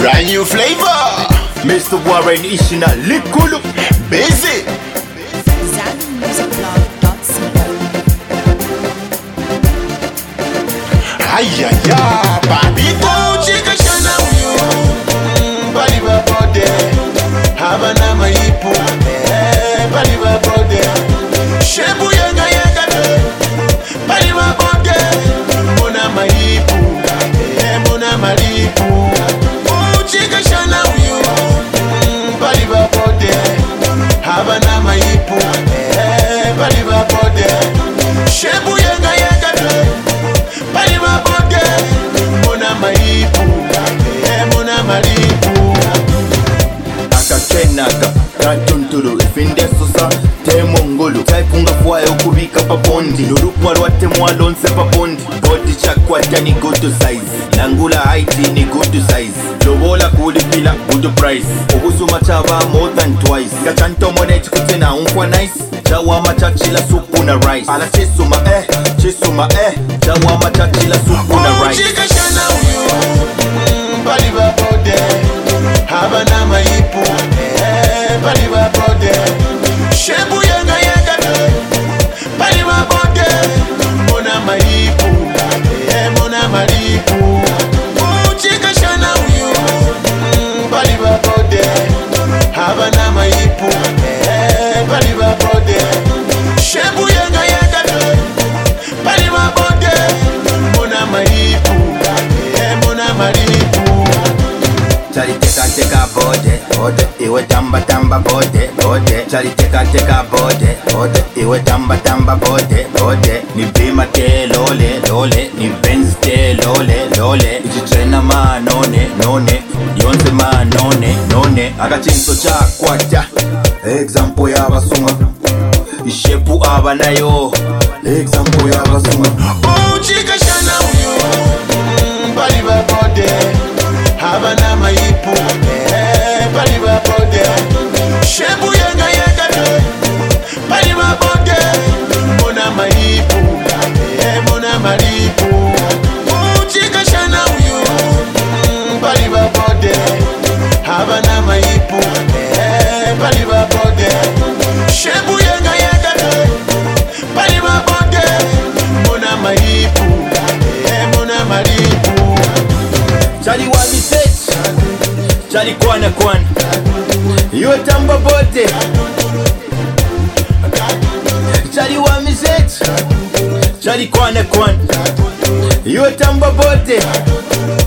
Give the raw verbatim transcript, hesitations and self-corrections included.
Brand new flavor. Mister Warren Ishina Likulu Busy. Zami Music Blog dot co. Ay ay ay, babito chika shana uyu. Bali babode, habana maipu. Bali babode, shebu yanga yanga de. Bali babode, mona maipu, mona malipu. Chika shana uyu. Bali babode, habana maipu. Bali babode, shebu yanga yanga de. Bali babode, mona maipu, mona malipu. Akakenaga Katuntulu Ifinde Sosa Temongolo Taipunga fwae ukubika papondi Nurukwa rwate mwalonse papondi Body chakwata ni good to size Nangula height ni good to size Lobola kulipila good price Obusu machava more than twice Kachanto monechi kutena unkwa nice Chawa machachila supu na rice Ala chisuma eh, chisuma eh Chawa machachila supu na rice Chika shana uyu. Bali babode, habana maipu. Bali babode, shebu yanga yanga de. Bali babode, mona maipu, mona malipu. Chika shana uyu. Bali babode, habana maipu. Bali babode, shebu yanga yanga de. Bali babode, mona maipu, mona malipu. Chali teka teka bode, bode Iwe tamba tamba bode, bode Chali teka teka bode, bode Iwe tamba tamba bode, bode Ni bima te lole, lole Ni Benz te lole, lole Ichichena ma none, none Yonze ma none, none Akachinso cha kwata Example ya basunga Ishepu aba nayo Example ya basunga Oh, chika shana uyu. Bali babode, habana maipu. Bali babode, shebu yanga yanga de. Bali babode, mona maipu, mona malipu. Oh, chika shana uyu. Bali babode, habana maipu. Bali babode, shebu yanga yanga de. Bali babode, mona maipu, mona malipu. Chali wa misech Chali kwana kwana Iwe tamba bote Chali wa misech Chali kwana kwana Iwe tamba bote